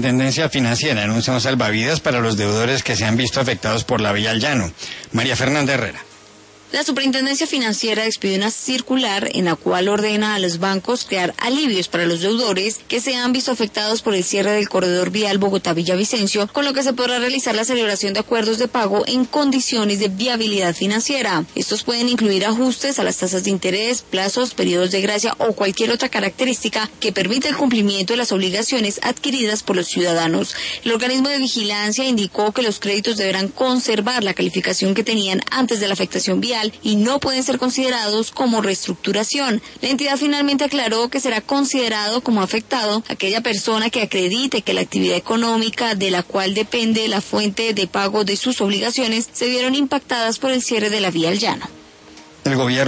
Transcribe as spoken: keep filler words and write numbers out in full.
Superintendencia Financiera anuncia un salvavidas para los deudores que se han visto afectados por la vía al llano. María Fernanda Herrera. La Superintendencia Financiera expidió una circular en la cual ordena a los bancos crear alivios para los deudores que se han visto afectados por el cierre del corredor vial Bogotá-Villavicencio, con lo que se podrá realizar la celebración de acuerdos de pago en condiciones de viabilidad financiera. Estos pueden incluir ajustes a las tasas de interés, plazos, periodos de gracia o cualquier otra característica que permita el cumplimiento de las obligaciones adquiridas por los ciudadanos. El organismo de vigilancia indicó que los créditos deberán conservar la calificación que tenían antes de la afectación vial y no pueden ser considerados como reestructuración. La entidad finalmente aclaró que será considerado como afectado aquella persona que acredite que la actividad económica de la cual depende la fuente de pago de sus obligaciones se vieron impactadas por el cierre de la vía al llano. El gobierno